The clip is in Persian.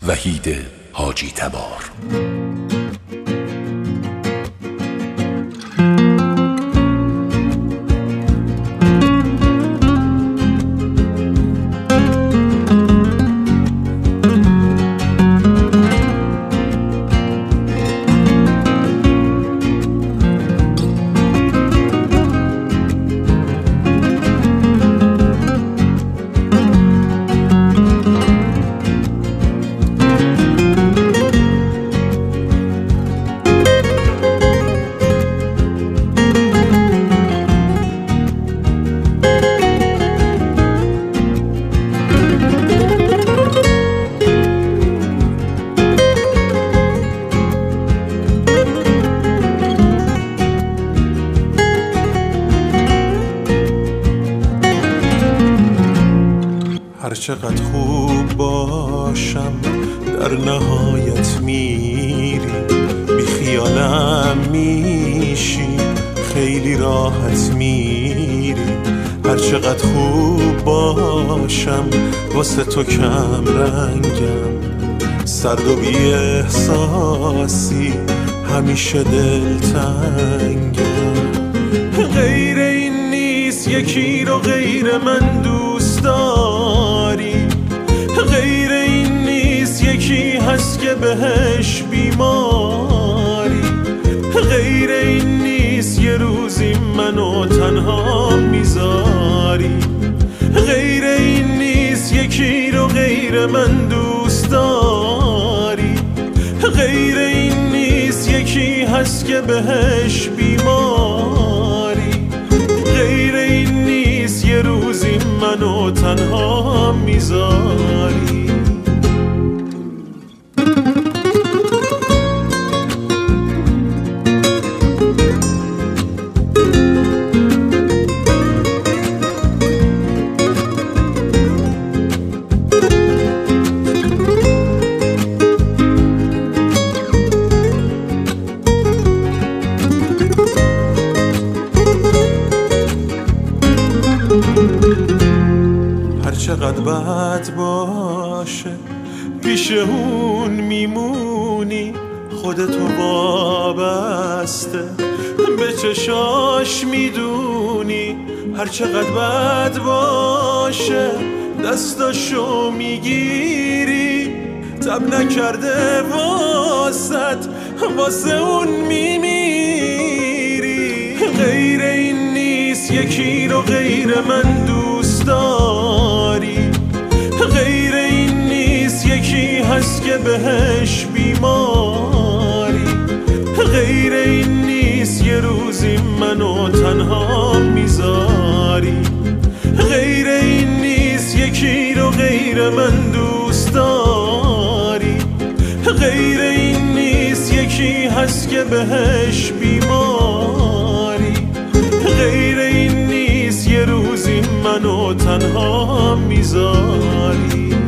وحید حاجی تبار. هر چقدر خوب باشم در نهایت میری، بی خیالم میشی خیلی راحت میری. هر چقدر خوب باشم واسه تو کم رنگم، سرد و بی احساسی همیشه دلتنگم. غیر این نیست یکی رو غیر من دوست داری، غیر این نیست یکی هست که بهش بیماری، غیر این نیست یه روزی منو تنها میذاری، غیر این نیست یکی رو غیر من دوست داری، غیر این نیست یکی هست که بهش بیماری، غیر این نیست یه روزی منو تنها میذاری. هر چقدر بد باشه پیش اون میمونی، خودتو وابسته به چشاش میدونی. هر چقدر بد باشه دستاشو میگیری، تب نکرده واسه اون میمیری. غیر این نیست یکی رو غیر من دوست داری، غیر این نیست یکی هست که بهش بیماری، غیر این نیست یه روزی منو تنها میذاری، غیر این نیست یکی رو غیر من دوست داری، غیر این نیست یکی هست که بهش بیماری، غیر این نیست یه روزی منو تنها میذاری.